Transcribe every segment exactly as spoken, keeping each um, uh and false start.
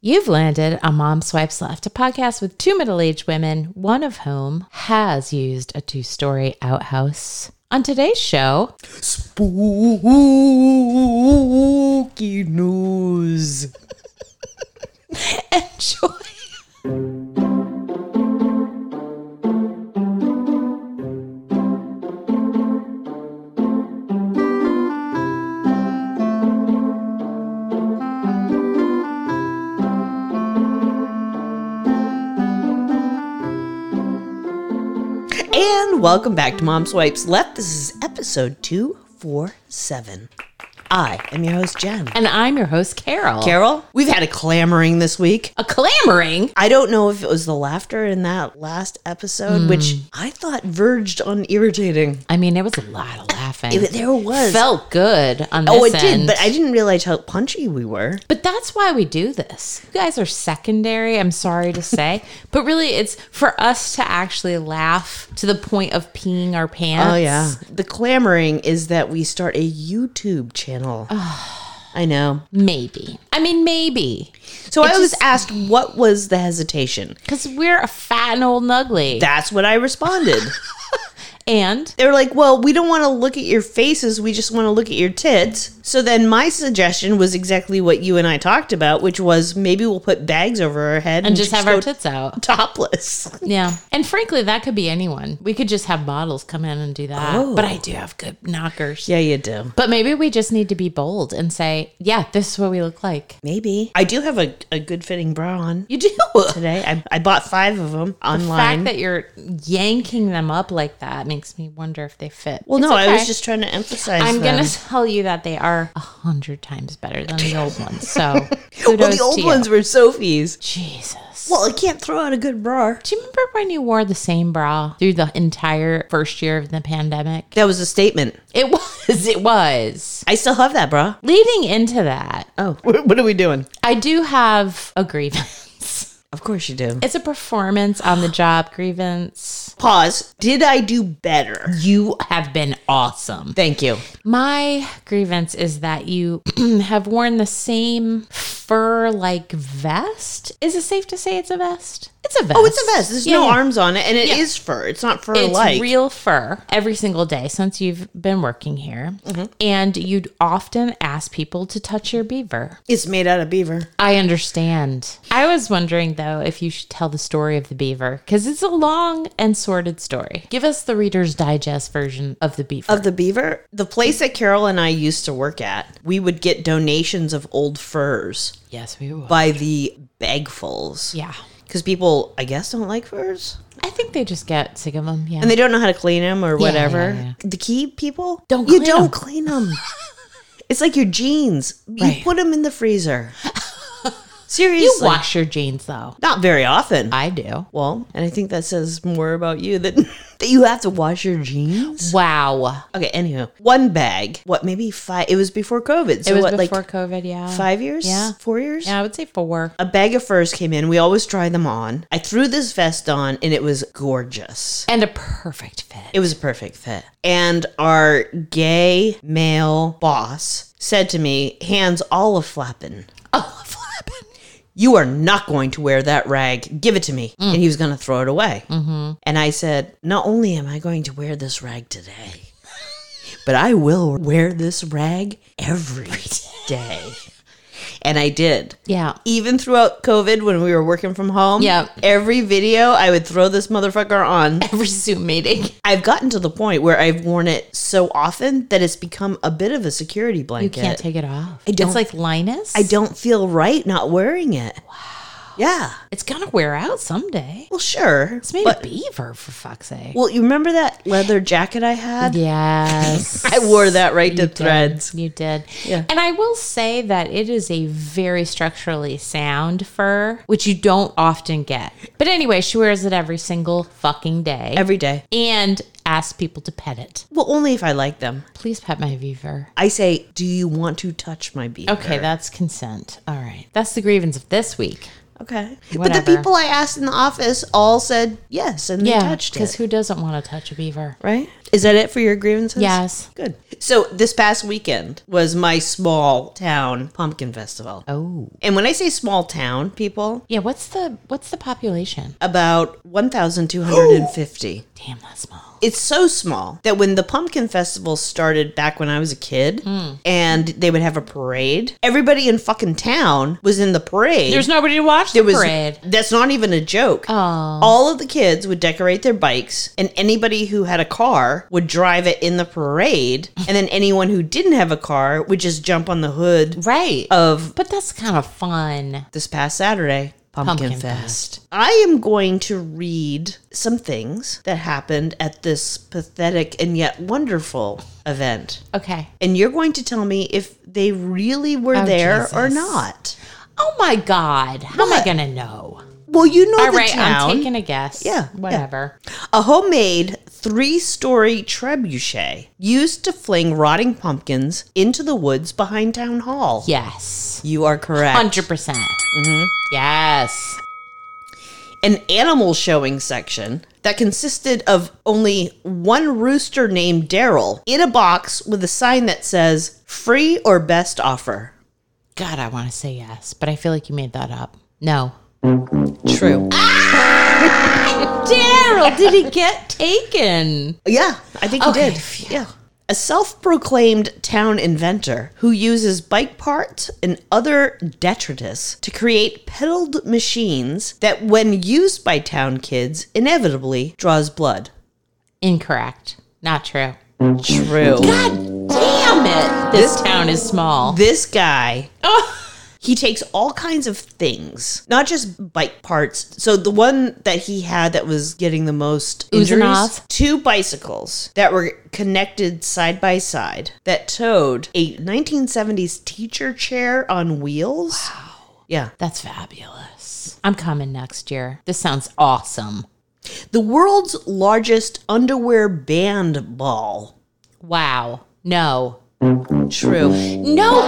You've landed on Mom Swipes Left, a podcast with two middle-aged women, one of whom has used a two-story outhouse. On today's show, spooky news. Enjoy. And welcome back to Mom Swipes Left. This is episode two forty-seven. I am your host, Jen. And I'm your host, Carol. Carol, we've had a clamoring this week. A clamoring? I don't know if it was the laughter in that last episode, mm. which I thought verged on irritating. I mean, it was a lot of laughing. It, there was. Felt good on this Oh, it end. did, but I didn't realize how punchy we were. But that's why we do this. You guys are secondary, I'm sorry to say. But really, it's for us to actually laugh to the point of peeing our pants. Oh, yeah. The clamoring is that we start a YouTube channel. I know. Maybe. I mean, maybe. So it I was just, asked, what was the hesitation? Because we're a fat and old and ugly. That's what I responded. And? They were like, well, we don't want to look at your faces. We just want to look at your tits. So then my suggestion was exactly what you and I talked about, which was maybe we'll put bags over our head. And, and just, just have our tits out. Topless. Yeah. And frankly, that could be anyone. We could just have models come in and do that. Oh. But I do have good knockers. Yeah, you do. But maybe we just need to be bold and say, yeah, this is what we look like. Maybe. I do have a, a good fitting bra on. You do? Today. I, I bought five of them online. The fact that you're yanking them up like that makes me wonder if they fit. Well, it's no, okay. I was just trying to emphasize I'm them. going to tell you that they are a hundred times better than the old ones. So, kudos well, the old to ones you. were Sophie's. Jesus. Well, I can't throw out a good bra. Do you remember when you wore the same bra through the entire first year of the pandemic? That was a statement. It was. It was. I still have that bra. Leading into that. Oh, what are we doing? I do have a grievance. Of course you do. It's a performance on the job grievance. Pause. Did I do better? You have been awesome. Thank you. My grievance is that you have worn the same fur-like vest. Is it safe to say it's a vest? It's a vest. Oh, it's a vest. There's yeah, no yeah. arms on it, and it yeah. is fur. It's not fur-like. It's real fur every single day since you've been working here. Mm-hmm. And you'd often ask people to touch your beaver. It's made out of beaver. I understand. I was wondering, though, if you should tell the story of the beaver, because it's a long and sordid story. Give us the Reader's Digest version of the beaver. Of the beaver? The place that Carol and I used to work at, we would get donations of old furs. Yes, we would. By the bagfuls. Yeah. Because people, I guess, don't like furs. I think they just get sick of them, yeah. And they don't know how to clean them or whatever. Yeah, yeah, yeah. The key people, don't you clean don't them. clean them. It's like your jeans. You Right. put them in the freezer. Seriously. You wash your jeans, though. Not very often. I do. Well, and I think that says more about you than that you have to wash your jeans. Wow. Okay, anywho. One bag. What, maybe five? It was before COVID. So it was what, before like COVID, yeah. Five years? Yeah. Four years? Yeah, I would say four. A bag of furs came in. We always try them on. I threw this vest on, and it was gorgeous. And a perfect fit. It was a perfect fit. And our gay male boss said to me, hands all a flapping. Oh, flapping. You are not going to wear that rag. Give it to me. Mm. And he was going to throw it away. Mm-hmm. And I said, not only am I going to wear this rag today, but I will wear this rag every day. And I did. Yeah. Even throughout COVID when we were working from home. Yeah. Every video I would throw this motherfucker on. Every Zoom meeting. I've gotten to the point where I've worn it so often that it's become a bit of a security blanket. You can't take it off. I don't, it's like Linus. I don't feel right not wearing it. Wow. Yeah. It's going to wear out someday. Well, sure. It's made but, of beaver, for fuck's sake. Well, you remember that leather jacket I had? Yes. I wore that right to you threads. Did. You did. Yeah. And I will say that it is a very structurally sound fur, which you don't often get. But anyway, she wears it every single fucking day. Every day. And asks people to pet it. Well, only if I like them. Please pet my beaver. I say, do you want to touch my beaver? Okay, that's consent. All right. That's the grievance of this week. Okay. But Whatever. the people I asked in the office all said yes, and they Yeah, touched because it. who doesn't want to touch a beaver? Right? Is that it for your grievances? Yes. Good. So this past weekend was my small town pumpkin festival. Oh. And when I say small town, people, Yeah, what's the what's the population? about one thousand two hundred fifty. Damn, that's small. It's so small that when the pumpkin festival started back when I was a kid and they would have a parade, everybody in fucking town was in the parade. There's nobody to watch There the was, parade. That's not even a joke. Oh. All of the kids would decorate their bikes, and anybody who had a car would drive it in the parade, and then anyone who didn't have a car would just jump on the hood Right. of But that's kind of fun. this past Saturday. Pumpkin, Pumpkin Fest. I am going to read some things that happened at this pathetic and yet wonderful event. Okay. And you're going to tell me if they really were Oh, there or Jesus. not. Oh my God. How am I What? going to know? Well, you know All the right, town. I'm taking a guess. Yeah, Whatever. A homemade three-story trebuchet used to fling rotting pumpkins into the woods behind Town Hall. Yes. You are correct. one hundred percent. Mm-hmm. Yes. An animal showing section that consisted of only one rooster named Daryl in a box with a sign that says free or best offer. God, I want to say yes, but I feel like you made that up. No. True. Daryl, did he get taken? Yeah, I think he Okay, did. phew. Yeah. A self-proclaimed town inventor who uses bike parts and other detritus to create pedaled machines that, when used by town kids, inevitably draws blood. Incorrect. Not true. True. God damn it. This, town is small. This guy, Oh. he takes all kinds of things, not just bike parts. So the one that he had that was getting the most Oohs and injuries, ahs? two bicycles that were connected side by side that towed a nineteen seventies teacher chair on wheels. Wow. Yeah. That's fabulous. I'm coming next year. This sounds awesome. The world's largest underwear band ball. Wow. No. True. No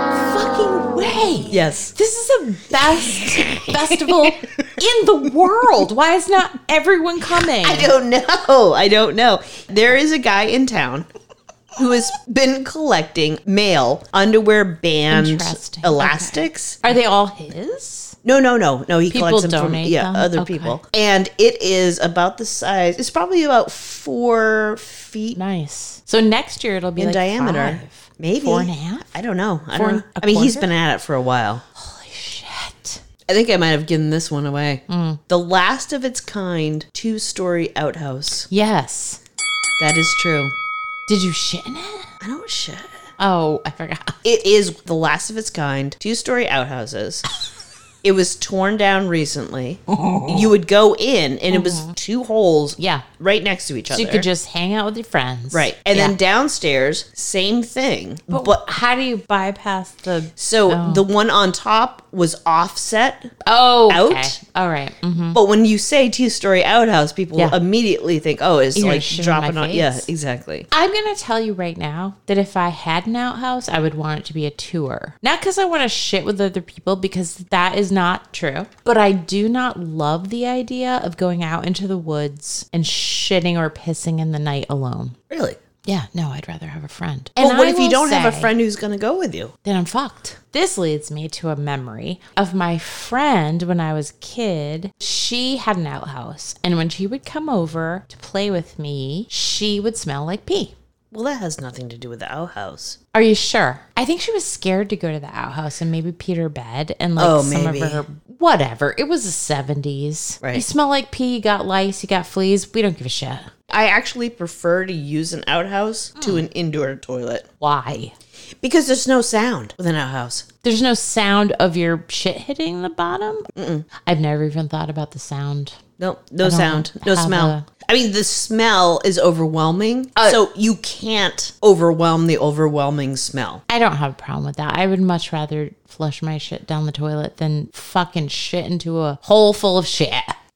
fucking way. Yes. This is the best festival in the world. Why is not everyone coming? I don't know. I don't know. There is a guy in town who has been collecting male underwear band Interesting. elastics. Are they all his? No, no, no, no. He People collects them donate from yeah them? other Okay. people, and it is about the size. It's probably about four feet Nice. So next year it'll be in like diameter. five. Maybe Four and a half? I don't know. I Four don't and know. a I mean, he's quarter? been at it for a while. Holy shit. I think I might have given this one away. Mm. The last of its kind two-story outhouse. Yes. That is true. Did you shit in it? I don't shit. Oh, I forgot. It is the last of its kind, two-story outhouses. It was torn down recently. You would go in, and it was two holes Yeah. right next to each So other. you could just hang out with your friends. right. And Yeah. then downstairs, same thing. But, But, how do you bypass the... so Oh. the one on top was offset. Oh, Out? okay. All right. Mm-hmm. But when you say two-story outhouse, people Yeah. immediately think, oh, it's You're like shitting in dropping my on. Yeah, face. exactly. I'm going to tell you right now that if I had an outhouse, I would want it to be a tour. Not because I want to shit with other people, because that is not true. But I do not love the idea of going out into the woods and shitting or pissing in the night alone. Really. Yeah, no, I'd rather have a friend. Well, And what I if you will don't have a say- friend who's going to go with you? Then I'm fucked. This leads me to a memory of my friend when I was a kid. She had an outhouse, and when she would come over to play with me, she would smell like pee. Well, that has nothing to do with the outhouse. Are you sure? I think she was scared to go to the outhouse and maybe peed her bed and like Oh, some maybe. of her whatever. It was the seventies. Right. You smell like pee, you got lice, you got fleas. We don't give a shit. I actually prefer to use an outhouse to an indoor toilet Why? because there's no sound with an outhouse. There's no sound of your shit hitting the bottom? Mm-mm. I've never even thought about the sound. No, no don't sound, no have smell. a- I mean, the smell is overwhelming, Uh, so you can't overwhelm the overwhelming smell. I don't have a problem with that. I would much rather flush my shit down the toilet than fucking shit into a hole full of shit.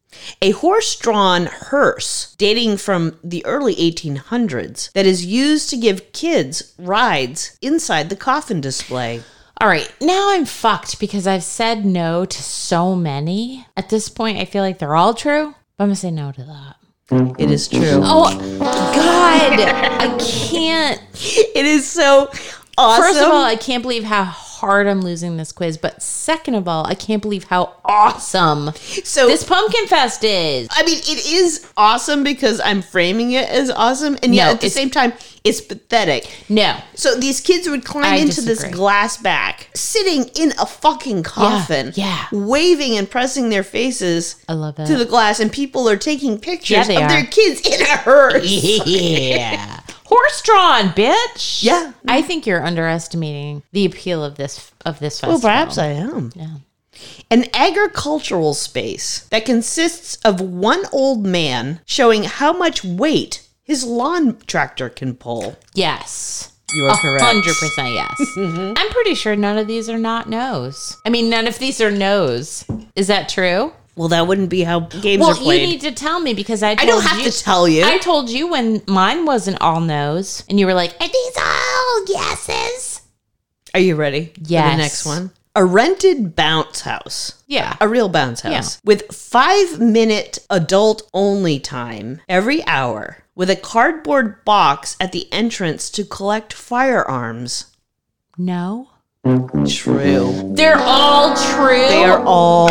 A horse-drawn hearse dating from the early eighteen hundreds that is used to give kids rides inside the coffin display. All right, now I'm fucked because I've said no to so many. At this point, I feel like they're all true, but I'm going to say no to that. It is true. Oh, God. I can't. It is so awesome. First of all, I can't believe how hard I'm losing this quiz. But second of all, I can't believe how awesome so this Pumpkin Fest is. I mean, it is awesome because I'm framing it as awesome. And yet No, at the it's- same time, it's pathetic. No. So these kids would climb I into disagree. this glass back, sitting in a fucking coffin, yeah. waving and pressing their faces I love it. to the glass, and people are taking pictures Yeah, they of are. their kids in a hearse. Yeah. Horse-drawn, bitch. Yeah. I think you're underestimating the appeal of this of this festival. Well, perhaps I am. Yeah. An agricultural space that consists of one old man showing how much weight his lawn tractor can pull. Yes. You are correct. one hundred percent yes. I'm pretty sure none of these are not no's. I mean, none of these are no's. Is that true? Well, that wouldn't be how games Well, are played. you need to tell me because I told I don't have you, to tell you. I told you when mine wasn't all no's and you were like, are these all yeses? Are you ready for Yes. the next one? A rented bounce house. Yeah. A real bounce house. Yeah. With five minute adult only time every hour. With a cardboard box at the entrance to collect firearms. No. True. They're all true. They are all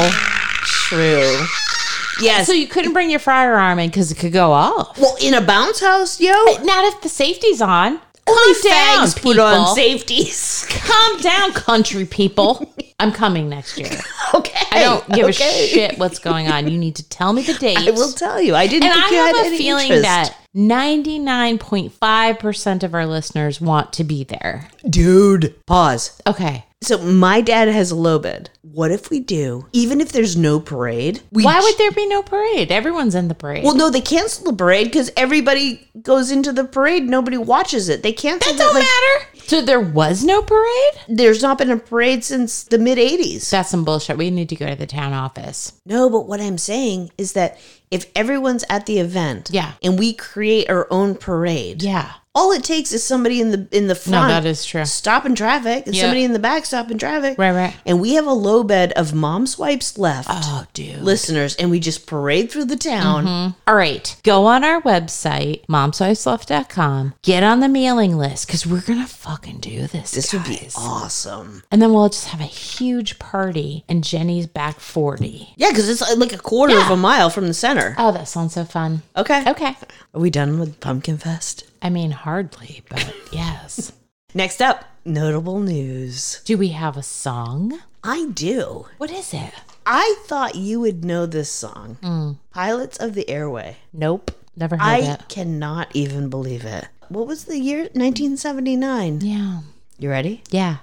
true. Yes. So you couldn't bring your firearm in because it could go off. Well, in a bounce house, yo. Not if the safety's on. Only Calm down, fags put on people. safeties. Calm down, country people. I'm coming next year. Okay. I don't give okay. a shit what's going on. You need to tell me the date. I will tell you. I didn't And think I you had have a any feeling interest. that ninety-nine point five percent of our listeners want to be there. Dude. Pause. Okay. So my dad has a low bed. What if we do, even if there's no parade? We Why would there be no parade? Everyone's in the parade. Well, no, they cancel the parade because everybody goes into the parade. Nobody watches it. They canceled that it. don't like, matter. So there was no parade? There's not been a parade since the mid eighties. That's some bullshit. We need to go to the town office. No, but what I'm saying is that if everyone's at the event, Yeah. and we create our own parade, Yeah. all it takes is somebody in the in the front. that is true. Stopping traffic, and Yeah. somebody in the back stopping traffic. Right, right. And we have a low bed of mom swipes left, Oh, dude. listeners, and we just parade through the town. All right. Go on our website, mom swipes left dot com. Get on the mailing list because we're going to fucking do this. This would be guys. awesome. And then we'll just have a huge party in Jenny's back forty. Yeah, because it's like a quarter Yeah. of a mile from the center. Oh, that sounds so fun. Okay. Okay. Are we done with Pumpkin Fest? I mean, hardly, but yes. Next up, notable news. Do we have a song? I do. What is it? I thought you would know this song. Pilots of the Airway. Nope. Never heard I it. cannot even believe it. What was the year? nineteen seventy-nine. Yeah. You ready? Yeah.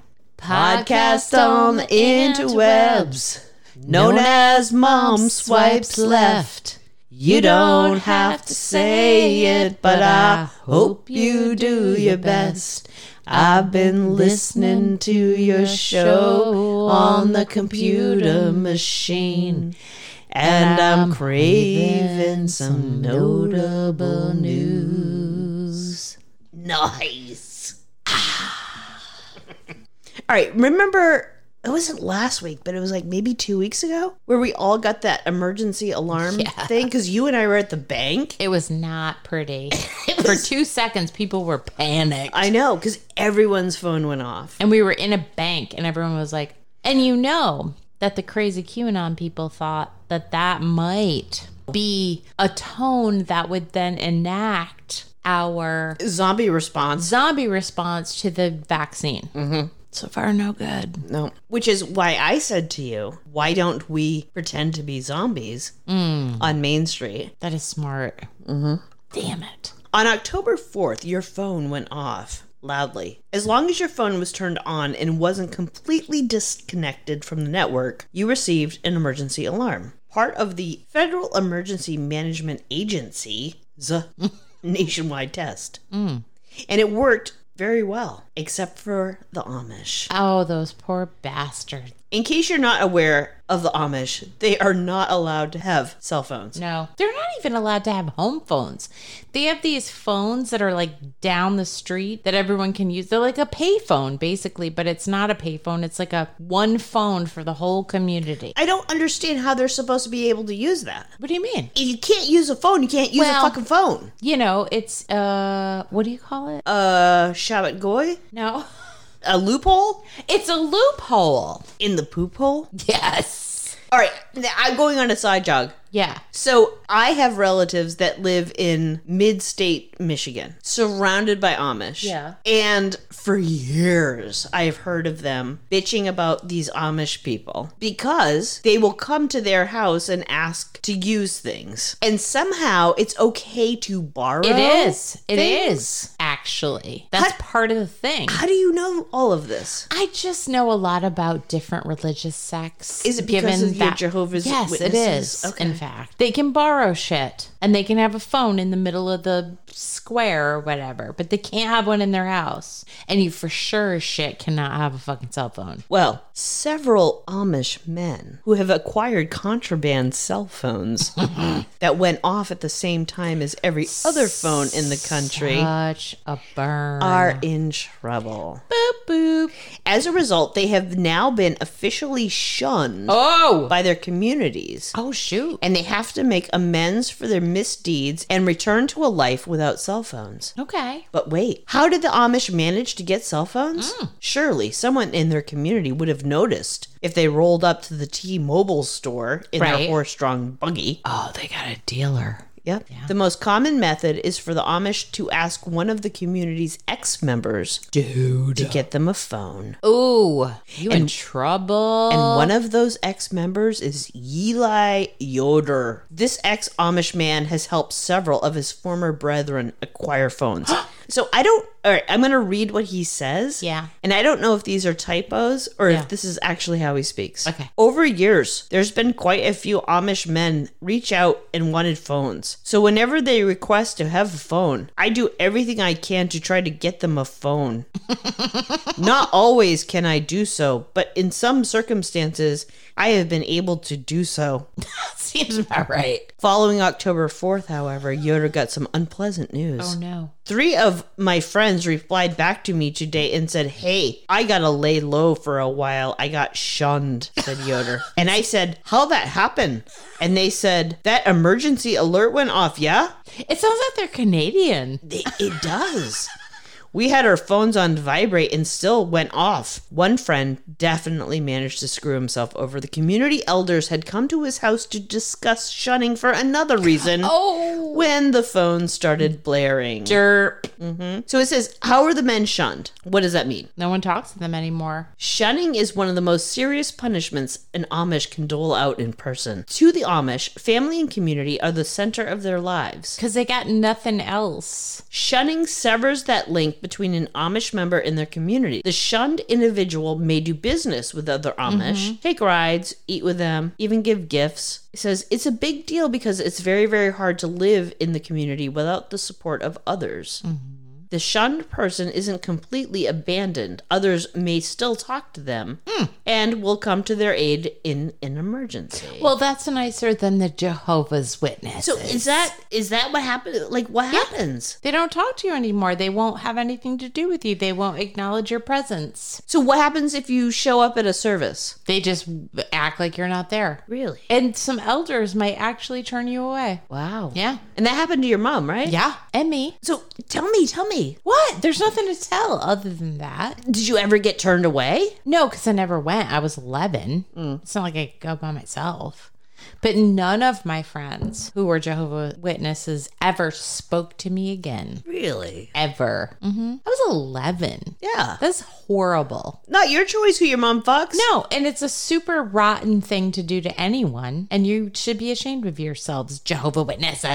Podcast on the interwebs, known as Mom Swipes Left. You don't have to say it, but I hope you do your best. I've been listening to your show on the computer machine, and I'm craving some notable news. Nice. All right, remember, it wasn't last week, but it was like maybe two weeks ago where we all got that emergency alarm Yeah. thing because you and I were at the bank. It was not pretty. For two seconds, people were panicked. I know, because everyone's phone went off. And we were in a bank, and everyone was like, and you know that the crazy QAnon people thought that that might be a tone that would then enact our Zombie response. zombie response to the vaccine. Mm-hmm. So far, no good. No. Which is why I said to you, why don't we pretend to be zombies on Main Street? That is smart. Mm-hmm. Damn it. On October fourth, your phone went off loudly. As long as your phone was turned on and wasn't completely disconnected from the network, you received an emergency alarm. Part of the Federal Emergency Management Agency's nationwide test. Mm. And it worked very well, except for the Amish. Oh, those poor bastards. In case you're not aware of the Amish, they are not allowed to have cell phones. No, they're not even allowed to have home phones. They have these phones that are like down the street that everyone can use. They're like a pay phone, basically, but it's not a pay phone. It's like a one phone for the whole community. I don't understand how they're supposed to be able to use that. What do you mean? If you can't use a phone, you can't use Well- a fucking phone. You know, it's, uh, what do you call it? Uh, Shabbat Goy? No. A loophole? It's a loophole. In the poop hole? Yes. All right, now I'm going on a side jog. Yeah. So I have relatives that live in mid-state Michigan, surrounded by Amish. Yeah. And for years, I've heard of them bitching about these Amish people because they will come to their house and ask to use things. And somehow it's okay to borrow. It is. It things. is, actually. That's How- part of the thing. How do you know all of this? I just know a lot about different religious sects. Is it because of your Jehovah's yes, Witnesses? it is. Okay. In fact, they can borrow shit and they can have a phone in the middle of the square or whatever, but they can't have one in their house. And you for sure as shit cannot have a fucking cell phone. Well, several Amish men who have acquired contraband cell phones that went off at the same time as every other phone in the country Such a burn. are in trouble. boop boop. As a result, they have now been officially shunned Oh. by their communities. Oh shoot. And they have to make amends for their misdeeds and return to a life without cell phones. Okay. But wait, how did the Amish manage to get cell phones? Surely someone in their community would have noticed if they rolled up to the T-Mobile store in their Right. horse-drawn buggy. Oh, they got a dealer. Yep. Yeah. The most common method is for the Amish to ask one of the community's ex-members Dude. to get them a phone. Ooh, you in trouble. And one of those ex-members is Eli Yoder. This ex-Amish man has helped several of his former brethren acquire phones. So I don't, all right, I'm going to read what he says. Yeah. And I don't know if these are typos or Yeah. if this is actually how he speaks. Okay. Over years, there's been quite a few Amish men reach out and wanted phones. So whenever they request to have a phone, I do everything I can to try to get them a phone. Not always can I do so, but in some circumstances, I have been able to do so. Seems about right. Following October fourth, however, Yoder got some unpleasant news. Oh no. Three of my friends replied back to me today and said, "Hey, I gotta lay low for a while. I got shunned," said Yoder. And I said, "How'd that happen?" And they said, "That emergency alert went off, yeah?" It sounds like they're Canadian. It, it does. We had our phones on vibrate and still went off. One friend definitely managed to screw himself over. The community elders had come to his house to discuss shunning for another reason. Oh. When the phone started blaring. Derp. So it says, how are the men shunned? What does that mean? No one talks to them anymore. Shunning is one of the most serious punishments an Amish can dole out in person. To the Amish, family and community are the center of their lives. Because they got nothing else. Shunning severs that link between an Amish member and their community. The shunned individual may do business with other Amish, take rides, eat with them, even give gifts. It says it's a big deal because it's very, very hard to live in the community without the support of others. The shunned person isn't completely abandoned. Others may still talk to them and will come to their aid in an emergency. Well, that's nicer than the Jehovah's Witnesses. so is that is that what happened? Like, what happens? They don't talk to you anymore. They won't have anything to do with you. They won't acknowledge your presence. So what happens if you show up at a service? They just act like you're not there. Really? And some elders might actually turn you away. Wow. Yeah. And that happened to your mom, right? Yeah. And me. So tell me, tell me. What? There's nothing to tell other than that. Did you ever get turned away? No, because I never went. I was eleven. It's not like I could go by myself. But none of my friends who were Jehovah's Witnesses ever spoke to me again. Really? Ever. hmm I was eleven. Yeah. That's horrible. Not your choice who your mom fucks. No, and it's a super rotten thing to do to anyone. And you should be ashamed of yourselves, Jehovah's Witnesses.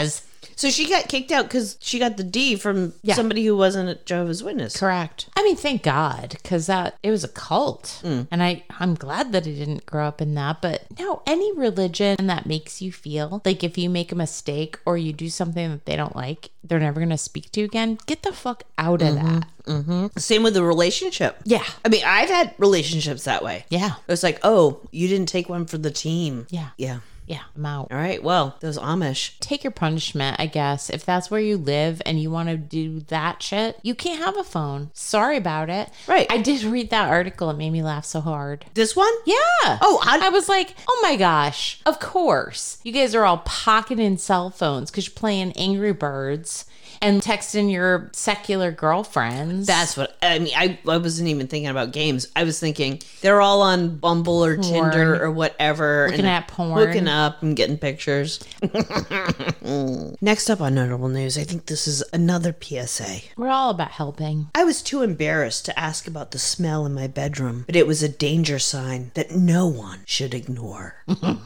So she got kicked out because she got the D from Yeah. somebody who wasn't a Jehovah's Witness. Correct. I mean, thank God, because that it was a cult, Mm. and I I'm glad that I didn't grow up in that. But no, any religion that makes you feel like if you make a mistake or you do something that they don't like, they're never gonna speak to you again. Get the fuck out of that. Same with the relationship. Yeah. I mean, I've had relationships that way. Yeah. It was like, oh, you didn't take one for the team. Yeah. Yeah. Yeah. I'm out. All right. Well, those Amish. Take your punishment, I guess. If that's where you live and you want to do that shit, you can't have a phone. Sorry about it. Right. I did read that article. It made me laugh so hard. This one? Yeah. Oh, how- I was like, oh my gosh. Of course. You guys are all pocketing cell phones because you're playing Angry Birds and texting your secular girlfriends. That's what I mean. I, I wasn't even thinking about games. I was thinking they're all on Bumble or Tinder or whatever. Looking and at porn. Hooking up and getting pictures. Next up on Notable News, I think this is another P S A. We're all about helping. I was too embarrassed to ask about the smell in my bedroom, but it was a danger sign that no one should ignore.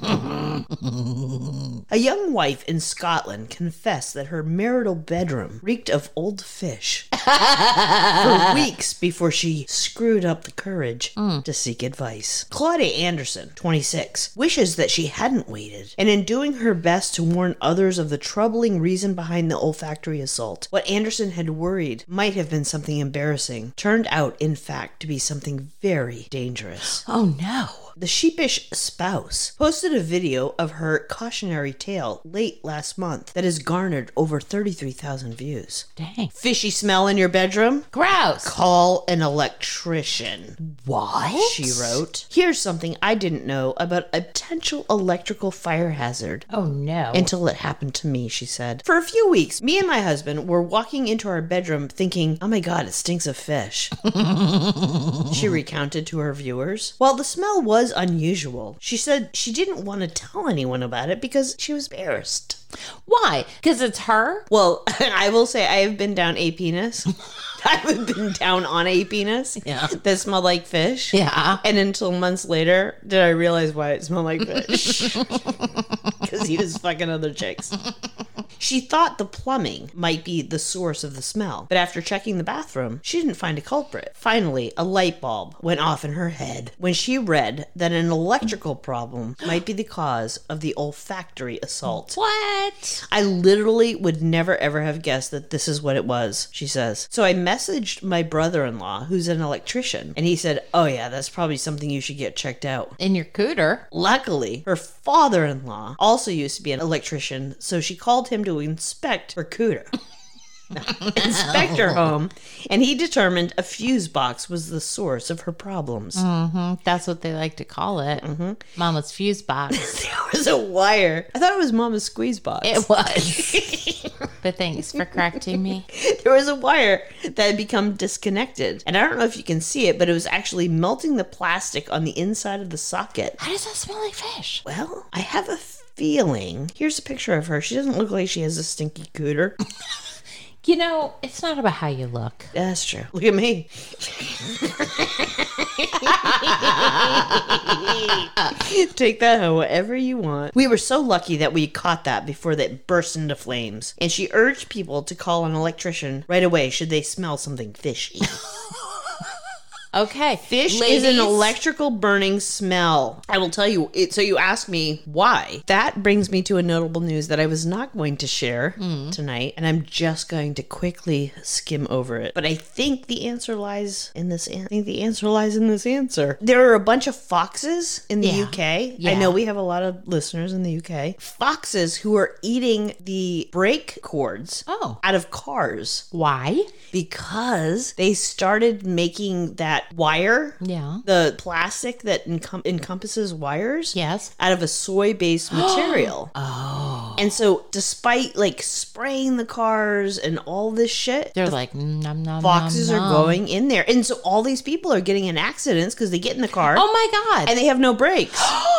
A young wife in Scotland confessed that her marital bedroom reeked of old fish for weeks before she screwed up the courage Mm. to seek advice. Claudia Anderson, twenty-six, wishes that she hadn't waited, and in doing her best to warn others of the troubling reason behind the olfactory assault, what Anderson had worried might have been something embarrassing turned out, in fact, to be something very dangerous. Oh no. The sheepish spouse posted a video of her cautionary tale late last month that has garnered over thirty-three thousand views. Dang. Fishy smell in your bedroom? Gross. Call an electrician. What? She wrote. Here's something I didn't know about a potential electrical fire hazard. Oh no. Until it happened to me, she said. For a few weeks, me and my husband were walking into our bedroom thinking, oh my God, it stinks of fish. She recounted to her viewers. While the smell was unusual, she said she didn't want to tell anyone about it because she was embarrassed. Why? Because it's her? Well, I will say I have been down a penis. I've been down on a penis Yeah. that smelled like fish. Yeah. And until months later, did I realize why it smelled like fish. Because he was fucking other chicks. She thought the plumbing might be the source of the smell, but after checking the bathroom, she didn't find a culprit. Finally, a light bulb went off in her head when she read that an electrical problem might be the cause of the olfactory assault. What? I literally would never ever have guessed that this is what it was, she says. So I messaged my brother-in-law, who's an electrician, and he said, oh yeah, that's probably something you should get checked out. In your cooter. Luckily, her father-in-law also used to be an electrician, so she called him to inspect her cooter. Inspect her home, and he determined a fuse box was the source of her problems. Mm-hmm. That's what they like to call it. Mm-hmm. Mama's fuse box. There was a wire. I thought it was Mama's squeeze box. It was. But thanks for correcting me. There was a wire that had become disconnected. And I don't know if you can see it, but it was actually melting the plastic on the inside of the socket. How does that smell like fish? Well, I have a feeling. Here's a picture of her. She doesn't look like she has a stinky cooter. You know, it's not about how you look. That's true. Look at me. Take that however you want. We were so lucky that we caught that before that burst into flames. And she urged people to call an electrician right away should they smell something fishy. Okay. Fish Ladies, is an electrical burning smell. I will tell you. It, so you ask me why. That brings me to a notable news that I was not going to share Mm. tonight, and I'm just going to quickly skim over it. But I think the answer lies in this. An- I think the answer lies in this answer. There are a bunch of foxes in the Yeah. U K. Yeah. I know we have a lot of listeners in the U K. Foxes who are eating the brake cords Oh. out of cars Why? because they started making that wire, Yeah. the plastic that encom- encompasses wires, Yes. out of a soy-based material. Oh. And so despite like spraying the cars and all this shit, They're like, nom, nom, foxes nom, are nom. going in there. And so all these people are getting in accidents because they get in the car Oh my God. and they have no brakes.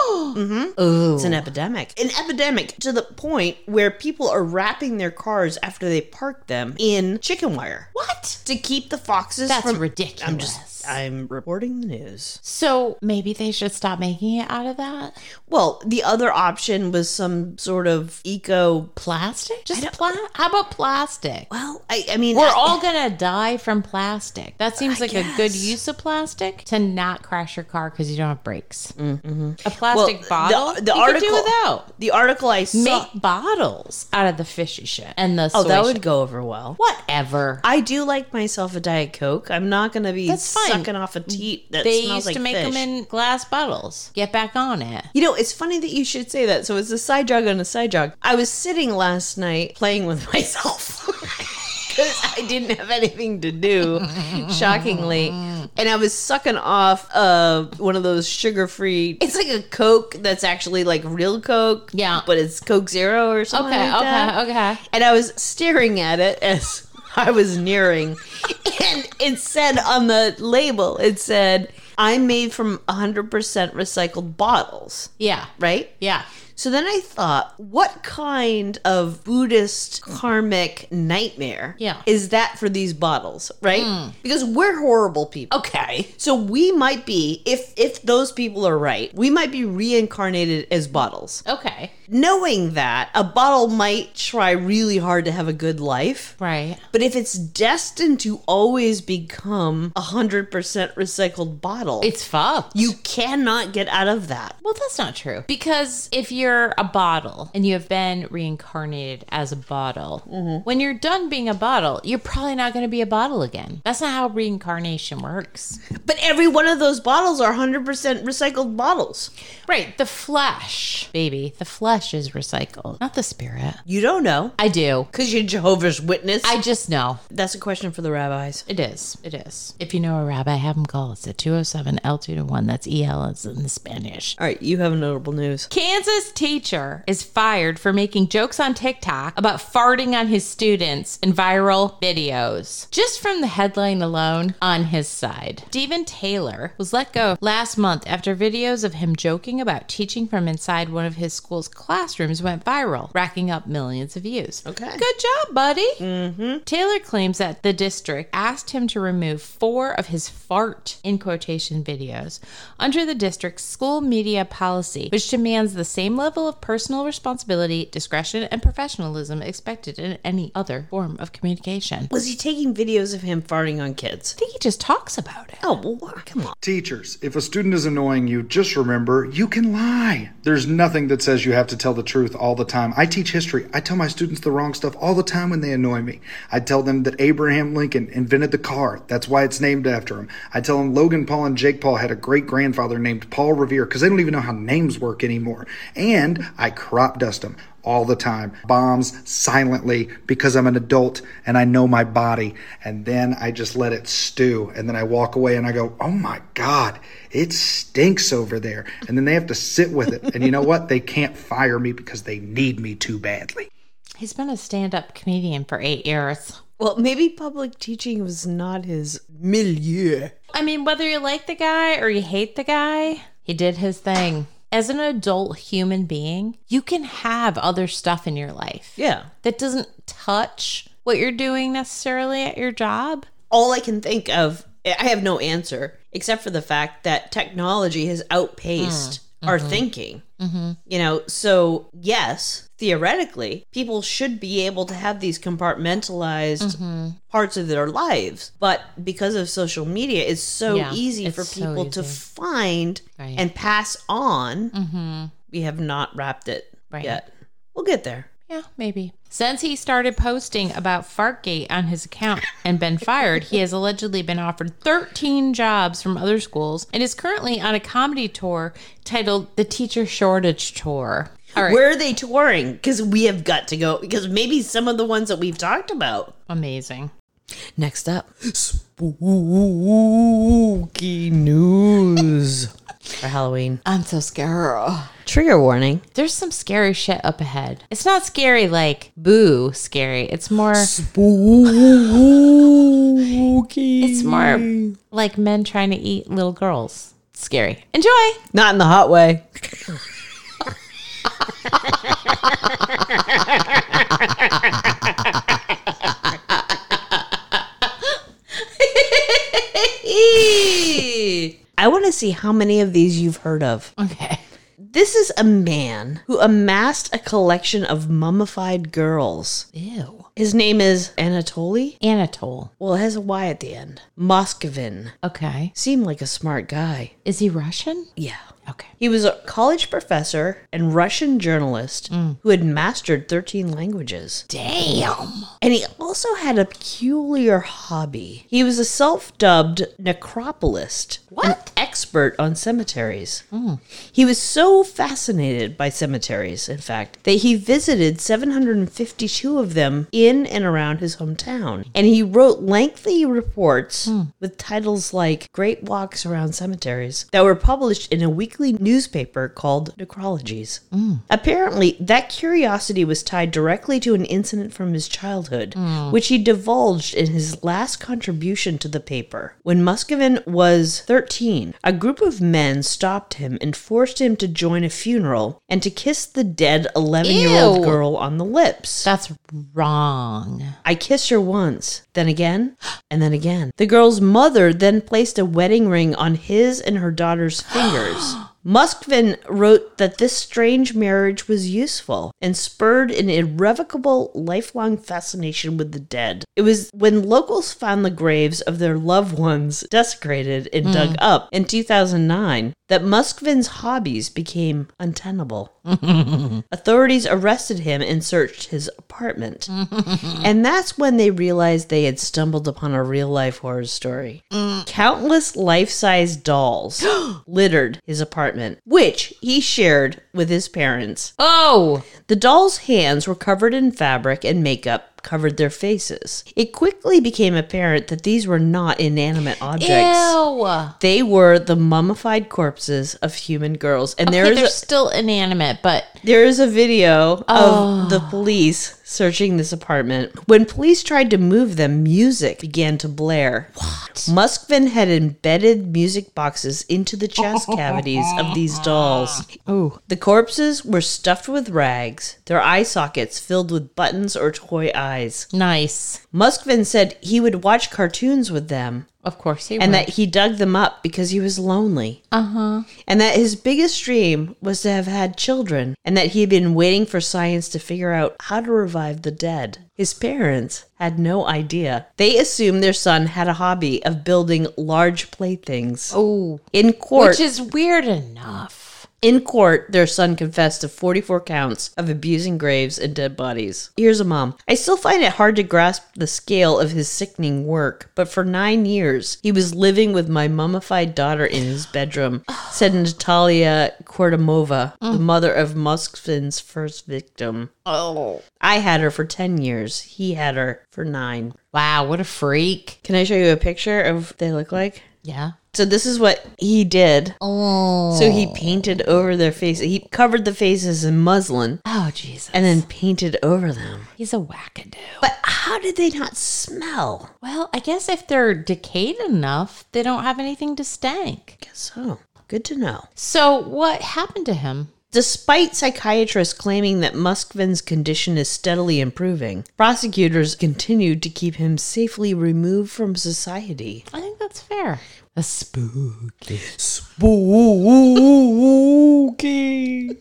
Mm-hmm. Ooh. It's an epidemic. An epidemic to the point where people are wrapping their cars after they park them in chicken wire. What? To keep the foxes That's from... ridiculous. I'm just... I'm reporting the news. So maybe they should stop making it out of that? Well, the other option was some sort of eco... Plastic? Just pla- How about plastic? Well, I, I mean... We're I, all going to die from plastic. That seems I like a good guess. use of plastic to not crash your car because you don't have brakes. Mm-hmm. A plastic Well, bottle? the, the you article, could do without. The article I saw... Make bottles out of the fishy shit and the Oh, soy that would shit. go over well. Whatever. I do like myself a Diet Coke. I'm not going to be That's fine. sucking off a teat that They smells used like to make fish. them in glass bottles. Get back on it. You know, it's funny that you should say that. So it's a side jog on a side jog. I was sitting last night playing with myself because I didn't have anything to do, shockingly. And I was sucking off uh, one of those sugar-free... It's like a Coke that's actually like real Coke. Yeah. But it's Coke Zero or something Okay, like okay, that. okay. And I was staring at it as I was nearing. And it said on the label, it said, I'm made from one hundred percent recycled bottles. Yeah. Right? Yeah. So then I thought, what kind of Buddhist karmic nightmare Yeah. is that for these bottles, right? Because we're horrible people. Okay. So we might be, if if those people are right, we might be reincarnated as bottles. Okay. Knowing that, a bottle might try really hard to have a good life. Right. But if it's destined to always become a one hundred percent recycled bottle, It's fucked. you cannot get out of that. Well, that's not true. Because if you're a bottle and you have been reincarnated as a bottle, Mm-hmm. when you're done being a bottle, you're probably not going to be a bottle again. That's not how reincarnation works. But every one of those bottles are one hundred percent recycled bottles. Right. The flesh, baby. The flesh is recycled, not the spirit. You don't know. I do. Because you're Jehovah's Witness. I just know. That's a question for the rabbis. It is. It is. If you know a rabbi, have him call us at two oh seven L two one. That's E L as in the Spanish. All right, you have notable news. Kansas teacher is fired for making jokes on TikTok about farting on his students in viral videos. Just from the headline alone on his side. Stephen Taylor was let go last month after videos of him joking about teaching from inside one of his school's classrooms went viral, racking up millions of views. Okay. Good job, buddy. Mm-hmm. Taylor claims that the district asked him to remove four of his fart, in quotation, videos under the district's school media policy, which demands the same level of personal responsibility, discretion, and professionalism expected in any other form of communication. Was he taking videos of him farting on kids? I think he just talks about it. Oh, well, why- come on. Teachers, if a student is annoying you, just remember, you can lie. There's nothing that says you have to tell the truth all the time. I teach history. I tell my students the wrong stuff all the time when they annoy me. I tell them that Abraham Lincoln invented the car. That's why it's named after him. I tell them Logan Paul and Jake Paul had a great-grandfather named Paul Revere because they don't even know how names work anymore. And I crop dust them all the time. Bombs silently because I'm an adult and I know my body. And then I just let it stew. And then I walk away and I go, oh my God, it stinks over there. And then they have to sit with it. And you know what? They can't fire me because they need me too badly. He's been a stand-up comedian for eight years. Well, maybe public teaching was not his milieu. I mean, whether you like the guy or you hate the guy, he did his thing. As an adult human being, you can have other stuff in your life Yeah. that doesn't touch what you're doing necessarily at your job. All I can think of, I have no answer, except for the fact that technology has outpaced Mm, our mm-hmm. thinking. Mm-hmm. You know, so yes, theoretically, people should be able to have these compartmentalized Mm-hmm. parts of their lives. But because of social media, it's so Yeah, easy it's for so people to easy. find Right. and pass on. Mm-hmm. We have not wrapped it Right. yet. We'll get there. Yeah, maybe. Since he started posting about Fartgate on his account and been fired, he has allegedly been offered thirteen jobs from other schools and is currently on a comedy tour titled The Teacher Shortage Tour. All right. Where are they touring? Because we have got to go. Because maybe some of the ones that we've talked about. Amazing. Next up, spooky news for Halloween. I'm so scared. Trigger warning. There's some scary shit up ahead. It's not scary like boo scary. It's more Spooky. it's more like men trying to eat little girls. Scary. Enjoy. Not in the hot way. I want to see how many of these you've heard of. Okay. This is a man who amassed a collection of mummified girls. Ew. His name is Anatoly. Anatole. Well, it has a Y at the end. Moskvin. Okay. Seemed like a smart guy. Is he Russian? Yeah. Okay. He was a college professor and Russian journalist Mm. who had mastered thirteen languages. Damn. And he also had a peculiar hobby. He was a self-dubbed necropolist. What? An expert on cemeteries. He was so fascinated by cemeteries, in fact, that he visited seven hundred fifty-two of them in and around his hometown. And he wrote lengthy reports with titles like Great Walks Around Cemeteries that were published in a weekly newspaper called Necrologies. Apparently, that curiosity was tied directly to an incident from his childhood, which he divulged in his last contribution to the paper. When Moskvin was thirteen, a group of men stopped him and forced him to join a funeral and to kiss the dead eleven-year-old Ew. girl on the lips. That's wrong. I kissed her once, then again, and then again. The girl's mother then placed a wedding ring on his and her daughter's fingers. Moskvin wrote that this strange marriage was useful and spurred an irrevocable, lifelong fascination with the dead. It was when locals found the graves of their loved ones desecrated and dug up in two thousand nine that Moskvin's hobbies became untenable. Authorities arrested him and searched his apartment. And that's when they realized they had stumbled upon a real-life horror story. Countless life-size dolls littered his apartment, which he shared with his parents. Oh. The dolls' hands were covered in fabric and makeup covered their faces. It quickly became apparent that these were not inanimate objects. Ew. They were the mummified corpses of human girls. And Okay, there is they're a, still inanimate, but there is a video Oh. of the police searching this apartment. When police tried to move them, music began to blare. What? Moskvin had embedded music boxes into the chest cavities of these dolls. oh, The corpses were stuffed with rags, their eye sockets filled with buttons or toy eyes. nice. Moskvin said he would watch cartoons with them, Of course he and would. that he dug them up because he was lonely. Uh-huh. And that his biggest dream was to have had children, and that he had been waiting for science to figure out how to revive the dead. His parents had no idea. They assumed their son had a hobby of building large playthings. Oh. In court, Which is weird enough. In court, their son confessed to forty-four counts of abusing graves and dead bodies. Here's a mom. I still find it hard to grasp the scale of his sickening work, but for nine years, he was living with my mummified daughter in his bedroom, said Natalia Kordamova, the mother of Moskvin's first victim. Oh. I had her for ten years. He had her for nine. Wow, what a freak. Can I show you a picture of what they look like? Yeah. So this is what he did. Oh. So he painted over their faces. He covered the faces in muslin Oh, Jesus. and then painted over them. he's a wackadoo. But how did they not smell? Well, I guess if they're decayed enough, they don't have anything to stank. Guess so. Good to know. So what happened to him? Despite psychiatrists claiming that Moskvin's condition is steadily improving, prosecutors continued to keep him safely removed from society. I think that's fair. A spooky. Spooky.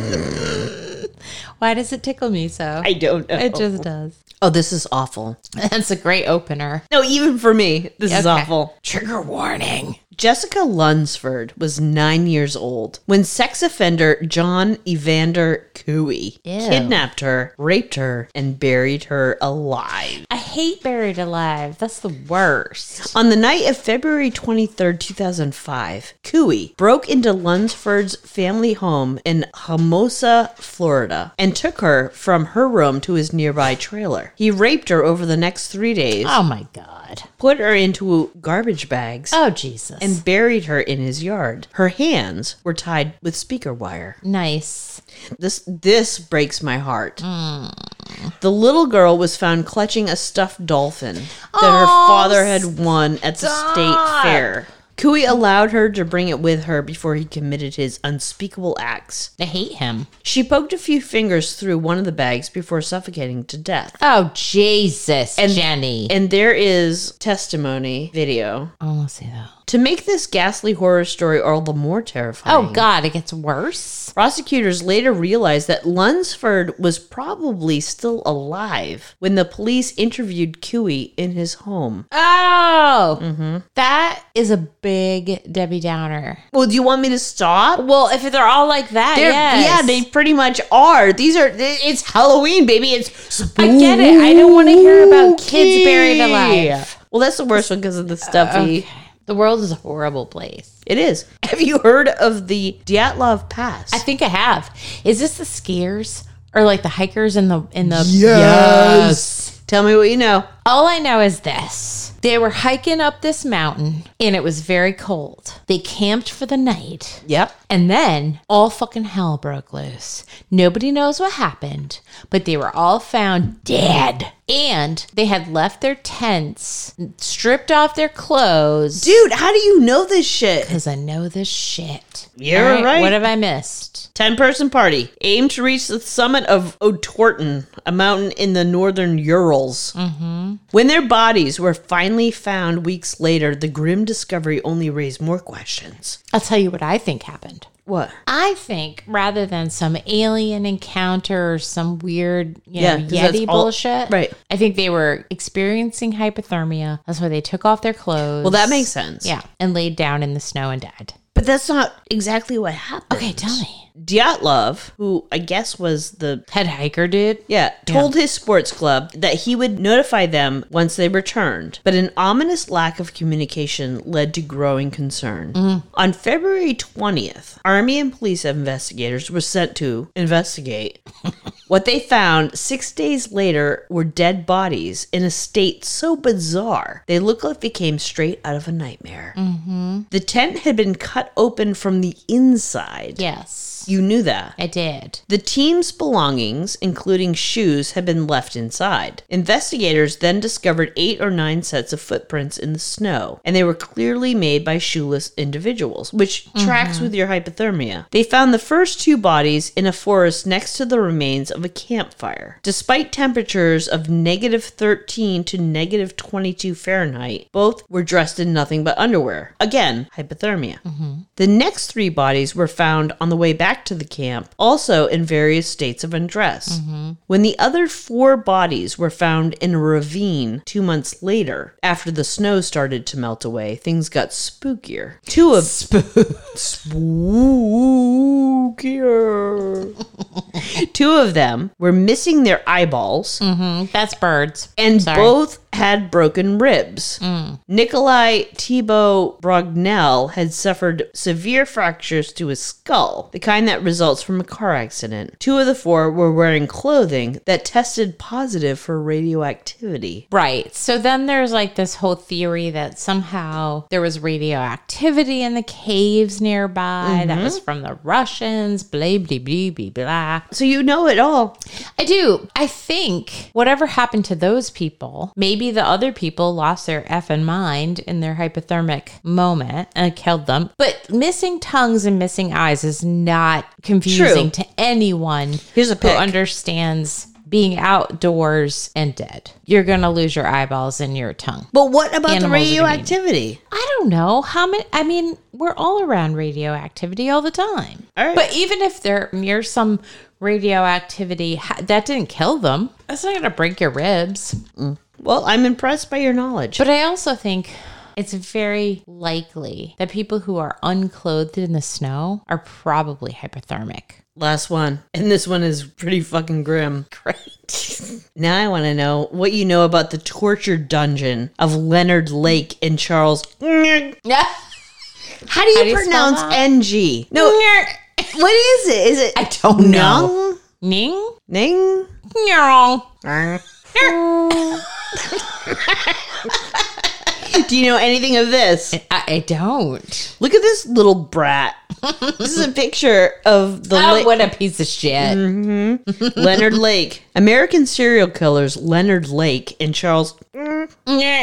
Why does it tickle me so? I don't know. It just does. Oh, this is awful. That's a great opener. No, even for me, this is Okay. awful. Trigger warning. Jessica Lunsford was nine years old when sex offender John Evander Cooey Ew. kidnapped her, raped her, and buried her alive. I hate buried alive. That's the worst. On the night of February twenty-third, two thousand five, Cooey broke into Lunsford's family home in Hermosa, Florida, and took her from her room to his nearby trailer. He raped her over the next three days, Oh my God. put her into garbage bags, Oh Jesus. and buried her in his yard. Her hands were tied with speaker wire. nice. This this breaks my heart. The little girl was found clutching a stuffed dolphin that her Oh, father had won at the stop. state fair. Cooey allowed her to bring it with her before he committed his unspeakable acts. I hate him. She poked a few fingers through one of the bags before suffocating to death. Oh, Jesus, And- Jenny. And there is testimony video. I want to see that. To make this ghastly horror story all the more terrifying. Oh, God, it gets worse? Prosecutors later realized that Lunsford was probably still alive when the police interviewed Cooey in his home. Oh, Mm-hmm. that is a big Debbie Downer. Well, do you want me to stop? Well, if they're all like that, They're- yes. Yeah, they pretty much are. These are, it's Halloween, baby. It's I get it. I don't want to hear about kids buried alive. Well, that's the worst one because of the stuffy. Okay. The world is a horrible place. It is. Have you heard of the Dyatlov Pass? I think I have. Is this the skiers or like the hikers in the in the Yes. Tell me what you know. All I know is this. They were hiking up this mountain and it was very cold. They camped for the night. Yep. And then all fucking hell broke loose. Nobody knows what happened, but they were all found dead. And they had left their tents, stripped off their clothes. Dude, how do you know this shit? Because I know this shit. You're All right. What have I missed? ten-person party aimed to reach the summit of Otorten, a mountain in the northern Urals. Mm-hmm. When their bodies were finally found weeks later, the grim discovery only raised more questions. I'll tell you what I think happened. What? I think rather than some alien encounter or some weird, you Yeah, know, 'cause that's Yeti all- bullshit. right. I think they were experiencing hypothermia. That's why they took off their clothes. Well, that makes sense. Yeah. And laid down in the snow and died. But that's not exactly what happened. Okay, tell me. Dyatlov, who I guess was the Head hiker dude. Yeah, told his sports club that he would notify them once they returned, but an ominous lack of communication led to growing concern. On February twentieth, Army and police investigators were sent to investigate. What they found six days later were dead bodies in a state so bizarre they looked like they came straight out of a nightmare. Mm-hmm. The tent had been cut open from the inside. Yes. You knew that. I did. The team's belongings, including shoes, had been left inside. Investigators then discovered eight or nine sets of footprints in the snow, and they were clearly made by shoeless individuals, which mm-hmm. tracks with your hypothermia. They found the first two bodies in a forest next to the remains of a campfire. Despite temperatures of negative thirteen to negative twenty-two Fahrenheit, both were dressed in nothing but underwear. Again, hypothermia. Mm-hmm. The next three bodies were found on the way back to the camp, also in various states of undress. Mm-hmm. When the other four bodies were found in a ravine two months later, after the snow started to melt away, things got spookier. Two of spookier. Two of them were missing their eyeballs, Mm-hmm. That's birds. and Sorry. both had broken ribs. Mm. Nikolai Thibault Brognell had suffered severe fractures to his skull, the kind that results from a car accident. Two of the four were wearing clothing that tested positive for radioactivity. Right. So then there's like this whole theory that somehow there was radioactivity in the caves nearby that was from the Russians, blah, blah, blah, blah, blah. So you know it all. I do. I think whatever happened to those people, maybe the other people lost their effing mind in their hypothermic moment and killed them. But missing tongues and missing eyes is not confusing True. to anyone Here's a who pick. understands being outdoors and dead. You're going to lose your eyeballs and your tongue. But what about Animals the are gonna eat it. radioactivity? I don't know how many. I mean, we're all around radioactivity all the time. All right. But even if they're near some radioactivity, ha- that didn't kill them. That's not going to break your ribs. Well, I'm impressed by your knowledge. But I also think it's very likely that people who are unclothed in the snow are probably hypothermic. Last one. And this one is pretty fucking grim. Great. Now I want to know what you know about the torture dungeon of Leonard Lake in Charles. Yeah. How do you, How do you spell pronounce that? N G? No, what is it? Is it? I don't know. Ning? Ning? Ning? No. Do you know anything of this? I, I don't. Look at this little brat. This is a picture of the Oh, lake. what a piece of shit. Leonard Lake. American serial killers Leonard Lake and Charles Yeah.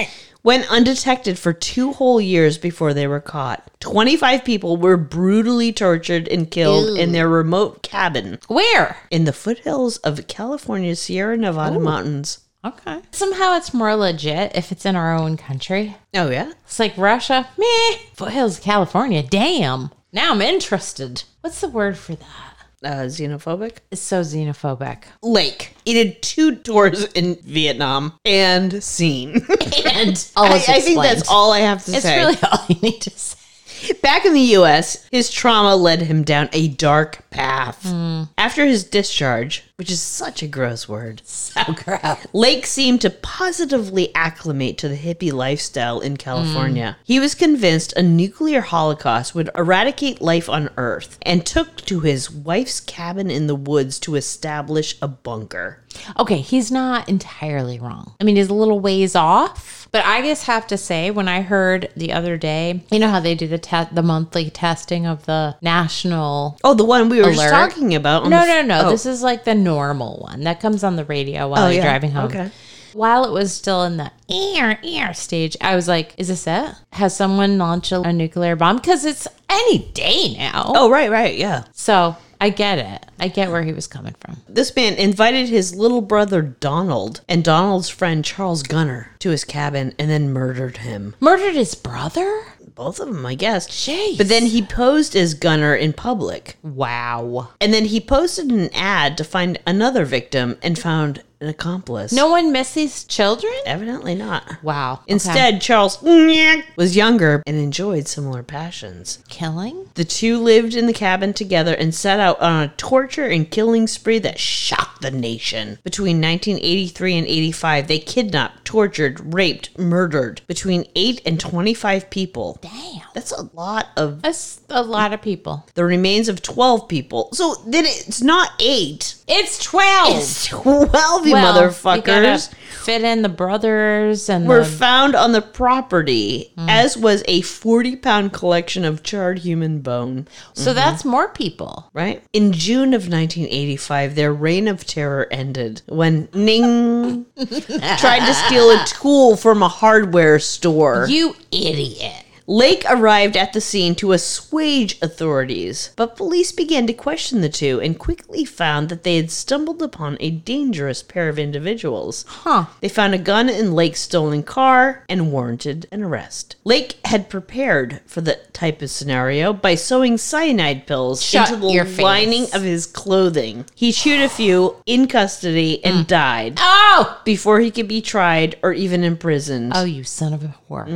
went undetected for two whole years before they were caught. twenty-five people were brutally tortured and killed Ew. in their remote cabin Where? in the foothills of California's Sierra Nevada Ooh. mountains. Okay. Somehow it's more legit if it's in our own country. Oh, yeah? It's like Russia, meh. Foothills of California, damn. Now I'm interested. What's the word for that? Uh, xenophobic? It's so xenophobic. Lake. He did two tours in Vietnam and scene. And all I, is I think explained. that's all I have to It's say. really all you need to say. Back in the U S, his trauma led him down a dark path. Mm. After his discharge, which is such a gross word, So gross. Lake seemed to positively acclimate to the hippie lifestyle in California. Mm. He was convinced a nuclear holocaust would eradicate life on Earth and took to his wife's cabin in the woods to establish a bunker. Okay, he's not entirely wrong. I mean, he's a little ways off, but I just have to say, when I heard the other day, you know how they do the te- the monthly testing of the national. Oh, the one we were just Alert? talking about. on No, the no, f- no. oh. This is like the normal one that comes on the radio while Oh, you're yeah. driving home. Okay. While it was still in the ear, ear stage, I was like, is this it? Has someone launched a, a nuclear bomb? Because it's any day now. Oh, right, right, yeah. So I get it. I get where he was coming from. This man invited his little brother Donald and Donald's friend Charles Gunner to his cabin and then murdered him. Murdered his brother? Both of them, I guess. Jeez. But then he posed as Gunner in public. Wow. And then he posted an ad to find another victim and found an accomplice. No one missed these children? Evidently not. Wow. Okay. Instead, Charles was younger and enjoyed similar passions. Killing? The two lived in the cabin together and set out on a torture and killing spree that shocked the nation. Between nineteen eighty-three and eighty-five, they kidnapped, tortured, raped, murdered between eight and twenty-five people. Damn. That's a lot of That's a lot of people. the remains of twelve people. So then it's not eight. It's twelve. It's twelve, you Well, you motherfuckers. gotta fit in the brothers and Were the... found on the property, as was a forty pound collection of charred human bone. So that's more people. Right? In June of nineteen eighty-five, their reign of terror ended when Ning tried to steal a tool from a hardware store. You idiot. Lake arrived at the scene to assuage authorities, but police began to question the two and quickly found that they had stumbled upon a dangerous pair of individuals. Huh. They found a gun in Lake's stolen car and warranted an arrest. Lake had prepared for the type of scenario by sewing cyanide pills Shut into the your face. lining of his clothing. He chewed a few in custody and died Oh! before he could be tried or even imprisoned. Oh, you son of a whore.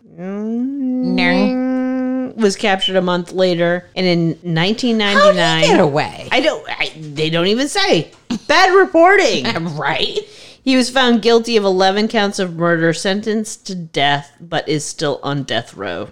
Mm-hmm. No. Was captured a month later, and in nineteen How ninety-nine, did he get away? I don't. I, they don't even say. Bad reporting. Right? He was found guilty of eleven counts of murder, sentenced to death, but is still on death row.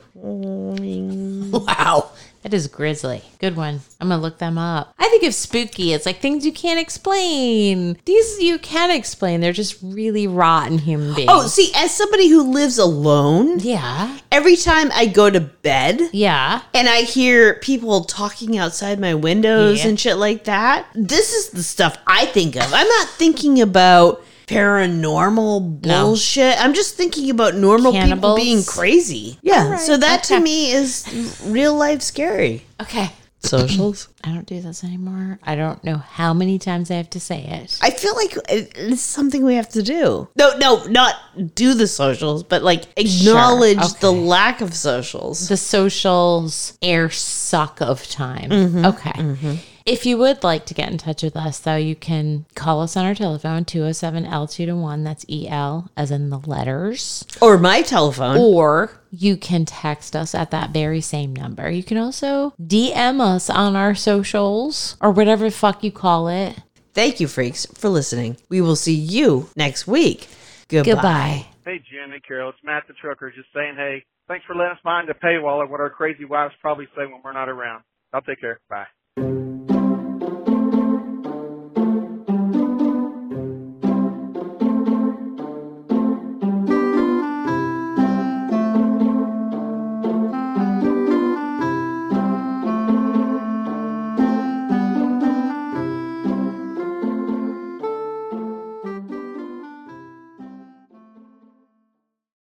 Wow. That is grisly. Good one. I'm going to look them up. I think of spooky. It's like things you can't explain. These you can explain. They're just really rotten human beings. Oh, see, as somebody who lives alone, yeah. every time I go to bed Yeah. and I hear people talking outside my windows Yeah. and shit like that, this is the stuff I think of. I'm not thinking about paranormal No. bullshit. I'm just thinking about normal Cannibals? people being crazy. Yeah. All right, So that okay. to me is real life scary. Okay. Socials? I don't do this anymore. I don't know how many times I have to say it. I feel like it- it's something we have to do. No, no, not do the socials, but like acknowledge okay. the lack of socials. The socials air suck of time. Okay. If you would like to get in touch with us, though, you can call us on our telephone, two oh seven L two to one. That's E L, as in the letters. Or my telephone. Or you can text us at that very same number. You can also D M us on our socials or whatever the fuck you call it. Thank you, freaks, for listening. We will see you next week. Goodbye. Goodbye. Hey, Jen and Carol, it's Matt the trucker just saying, hey, thanks for letting us behind the paywall of what our crazy wives probably say when we're not around. I'll take care. Bye.